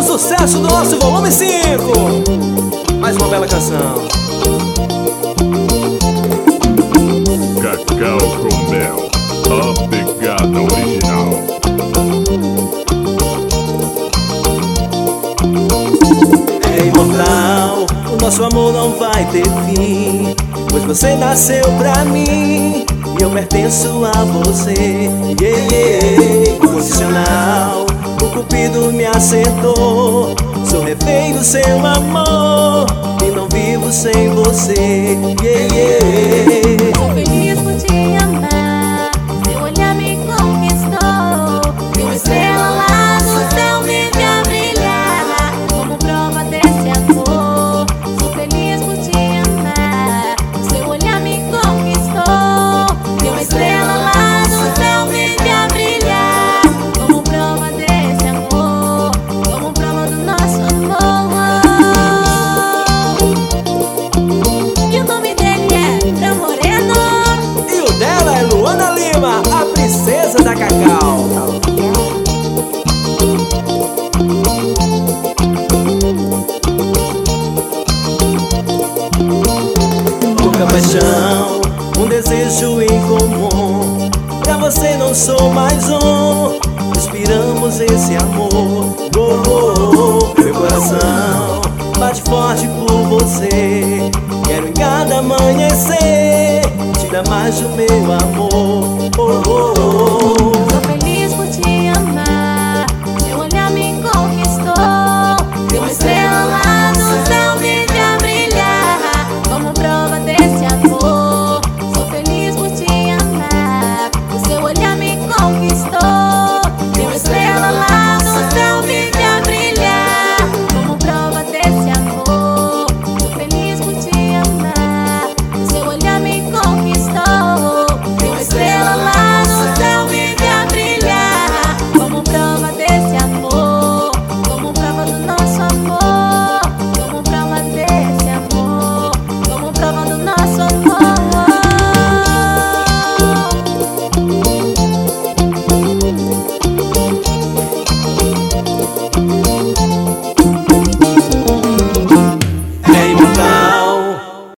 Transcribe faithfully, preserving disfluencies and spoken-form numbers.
sucesso do nosso volume cinco. Mais uma bela canção. Cacau com mel, a pegada original. É imortal, o nosso amor não vai ter fim, pois você nasceu pra mim e eu pertenço a você. Yeah, yeah. Incondicional, o cupido me acertou. Sou refém do seu amor e não vivo sem você. Yeah, yeah. Sou feliz por te amar, seu olhar me conquistou. E uma estrela lá no céu vive a brilhar, como prova desse amor. Sou feliz por te amar, seu olhar me conquistou. E uma estrela lá no céu vive a brilhar, como prova desse amor, como prova do nosso amor. Que o nome dele é Fran Moreno E o dela é Luana Lima, a princesa da Cacau. Pouca paixão, um desejo em comum. Pra você não sou mais um, inspiramos esse amor. Oh, oh, oh. Meu coração bate forte por você. Quero em cada amanhecer te dar mais do meu amor. Oh, oh, oh.